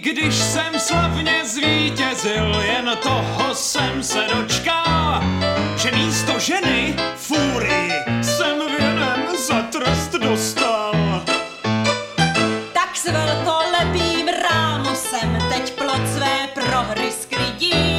když jsem slavně zvítězil, jen toho jsem se dočkal, že místo ženy fúrii jsem věnem za trest dostal. Tak s velkolepým rámosem teď plod své prohry sklidím.